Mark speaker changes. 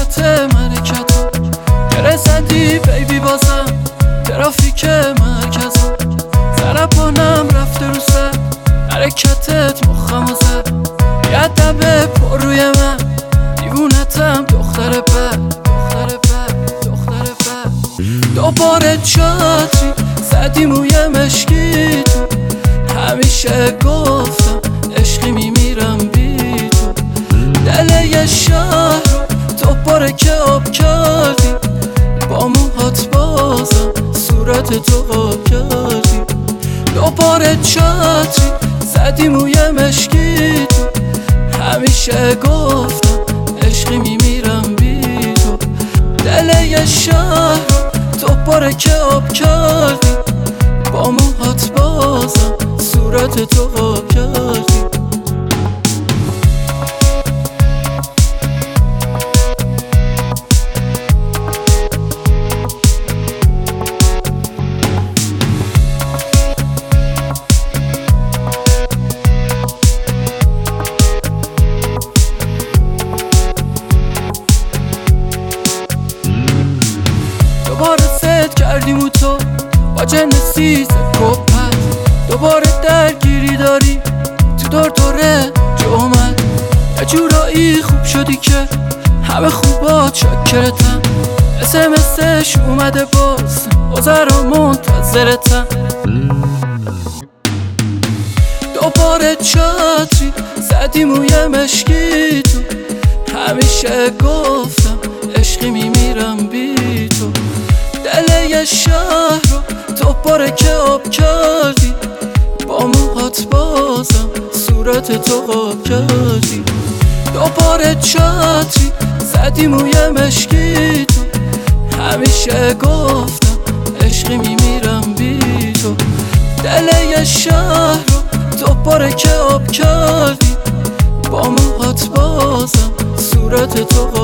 Speaker 1: وسط مرکتو گره زدی بیبی بازم ترافیک مرکزو سرپانم رفته رو سر حرکتت مخمو زد بیادبه پر روی من دیوونتم دختر بد دوباره چاتری زدی موی مشکی تو همیشه گفتم عشقی میمیرم بی تو دل یه شهر تو پاره که آب کردی با موهات بازم صورت تو آب کردی دوباره چاتری زدی موی مشکی تو همیشه گفتم عشقی میمیرم بی تو دل یه شهر تو پاره که آب کردی با موهات بازم صورت تو آب کردی دوباره ست کردیم و تو با جنسیز کپت دوباره درگیری داری تو دور جومت یه جورایی خوب شدی که همه خوبات شاکرتم اسمسش اومده بازر و منتظرتم دوباره چاتری زدی موی مشکی تو همیشه گفتم عشقی میمیرم بی تو دل یه شهر تو پاره که آب کردی با موهات بازم صورت تو آب کردی دوباره چاتری زدی موی مشکی تو همیشه گفتم عشقی میمیرم بی تو دل یه شهر تو پاره که آب کردی با موهات بازم صورت تو